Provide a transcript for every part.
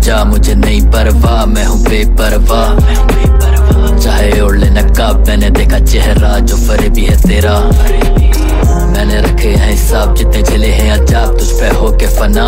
जा, मुझे नहीं परवाह, मैं हूँ बेपरवाह। चाहे ओढ़ ले नकाब, मैंने देखा चेहरा जो फरेबी है तेरा। मैंने रखे हैं हिसाब, जितने झेले हैं अजाब, तुझ पे हो के फना।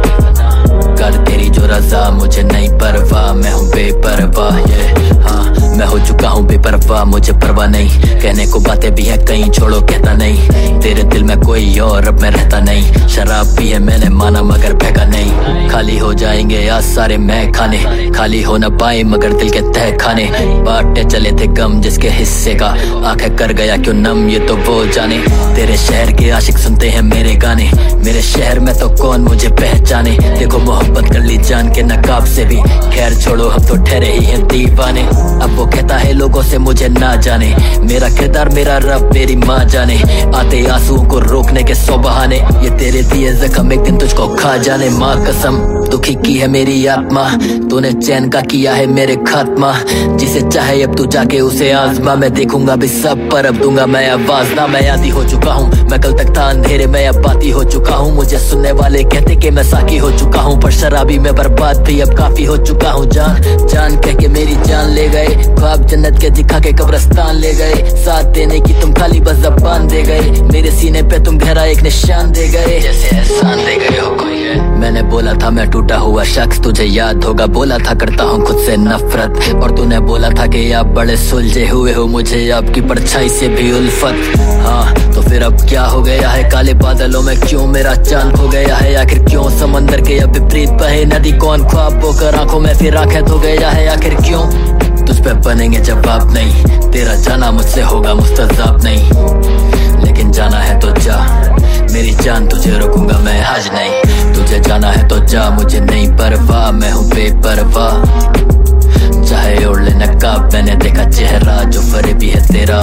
कर तेरी जो रजा, मुझे नहीं परवाह, मैं हूँ बेपरवाह। हाँ, मैं हो चुका हूँ बेपरवाह, मुझे परवाह नहीं। कहने को बातें भी है कहीं, छोड़ो कहता नहीं। तेरे दिल में कोई और अब मैं रहता नहीं। शराब पी है मैंने माना मगर बहका नहीं। खाली हो जाएंगे आज सारे मैं खाने, खाली हो न पाए मगर दिल के तह खाने। बांटने चले थे गम जिसके हिस्से का, आंखें कर गया क्यों नम ये तो वो जाने। तेरे शहर के आशिक सुनते हैं मेरे गाने, मेरे शहर में तो कौन मुझे पहचाने। देखो मोहब्बत कर ली जान के नकाब से भी, खैर छोड़ो हम तो ठहरे ही हैं दीवाने। अब वो कहता है लोगों से मुझे ना जाने, मेरा किरदार मेरा रब मेरी माँ जाने। आते आंसुओं को रोकने के 100 बहाने, ये तेरे दिए जख्म एक दिन तुझको खा जाने। माँ कसम दुखी की है मेरी आत्मा, तूने चैन का किया है मेरे खात्मा। जिसे चाहे अब तू जाके उसे आजमा, मैं देखूंगा भी सब पर अब दूंगा मैं आवाज ना। मैं आदी हो चुका हूँ, मैं कल तक था अंधेरे में अब बाती हो चुका हूँ। मुझे सुनने वाले कहते कि मैं साकी हो चुका हूँ, पर शराबी में बर्बाद भी अब काफी हो चुका हूँ। जान जान कह के मेरी जान ले गए, ख्वाब जन्नत के दिखा के कब्रिस्तान ले गए। साथ देने की तुम खाली बस ज़बान दे गए, मेरे सीने पे तुम गहरा एक निशान दे गए, जैसे एहसान दे गए हो कोई है। मैंने बोला था मैं टूटा हुआ शख्स, तुझे याद होगा बोला था करता हूँ खुद से नफरत। और तूने बोला था कि आप बड़े सुलझे हुए हो, मुझे आपकी परछाई से भी उल्फत। हाँ तो फिर अब क्या हो गया है, काले बादलों में क्यों मेरा चांद हो गया है। आखिर क्यों समंदर के अब विपरीत बहे नदी, कौन ख्वाब बोकर आंखों में फिर आंखें धो गया है। आखिर क्यों तुझ पे बनेंगे जवाब नहीं, तेरा जाना मुझसे होगा मुस्तज़ाब नहीं। लेकिन जाना है तो जा मेरी जान, तुझे रोकूंगा मैं आज नहीं। तुझे जाना है तो जा, मुझे नहीं परवाह, मैं हूँ बेपरवाह। चाहे ओढ़ ले नकाब, मैंने देखा चेहरा जो फरेबी है तेरा।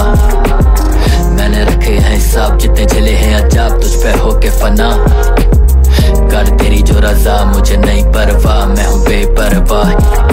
मैंने रखे हैं हिसाब, जितने झेले हैं अजाब, तुझ पे हो के फना। कर तेरी जो रजा, मुझे नहीं परवाह, मैं हूँ बेपरवाह।